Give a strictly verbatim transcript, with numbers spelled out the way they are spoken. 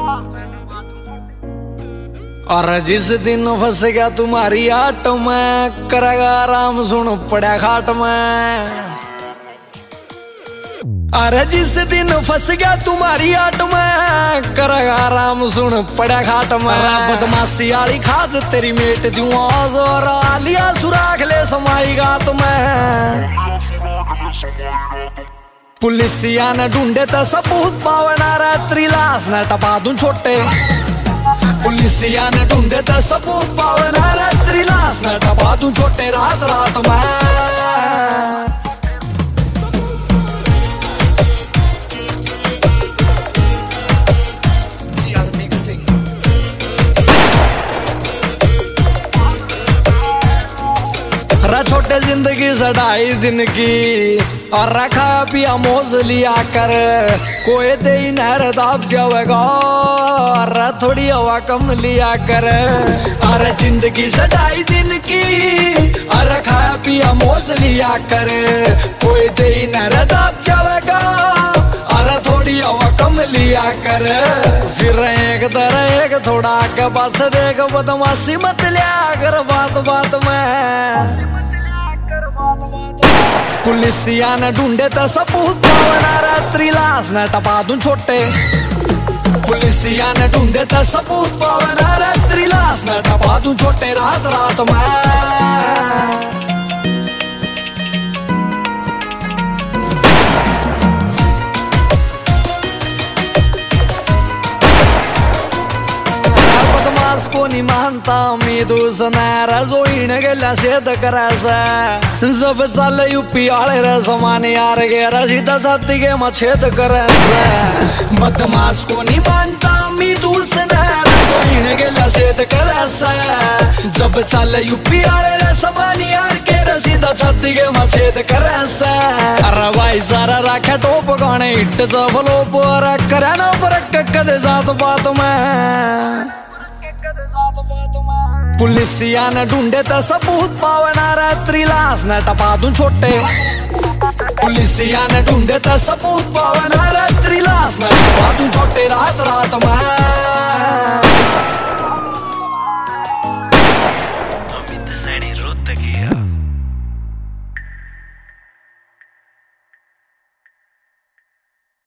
और जिस दिन फंस गया तुम्हारी आट में, करेगा आराम सुन पड़ा खाट में। अरे जिस दिन फंस गया तुम्हारी आट में, करेगा आराम सुन पड़ा खाट में। बदमाशी आली खास तेरी मेट दूं आज, और आलिया सुराख ले समाई गात में। पुलिसिया ने ढूंढे तो सबूत पावना रात्रि लाश न टपा दूं छोटे। पुलिसिया ने ढूंढे तो सबूत पावना रात्रि लाश न टपा दूं छोटे रात रात में। छोटे जिंदगी सढ़ाई दिन की, और रखा पिया मोज लिया कर। कोई दे नहर दाब जावेगा, और थोड़ी हवा कम लिया कर। अरे जिंदगी सढ़ाई दिन की, और रखा पिया मोज लिया कर। कोई दे नहर दाब जावेगा, और थोड़ी हवा कम लिया कर। फिर एक तरह एक थोड़ा आगे बस देख, बदमाशी मत लिया कर बात बात में। पुलिसिया ने ढूंढे तो सबूत पावना रात्रि लाश न टपा दूं छोटे। पुलिसिया ने ढूंढे तो सबूत पावना रात्रि लाश न टपा दूं छोटे रात रात में। को नहीं मानता मी दूसना रसोईन गेल्या शेत करायचा। जब चाल यूपी आले रे समान यार गे रसीदा साथी गे मछेद करायचा। बदमाश को नहीं मानता मी दूसना रसोईन गेल्या शेत करायचा। जब चाल यूपी आले रे समान यार के रसीदा साथी गे मछेद करायचा। अरे भाई सारा राखे टोप गाणे हिट सफलो पर करा ना फरक कदे साथ बात में। पुलिसिया ने ढूंढे तो सबूत पावना रात्रि लाश न टपा दूं छोटे। पुलिसिया ने ढूंढे तो सबूत पावना रात्रि लाश न टपा दूं छोटे रात रात में।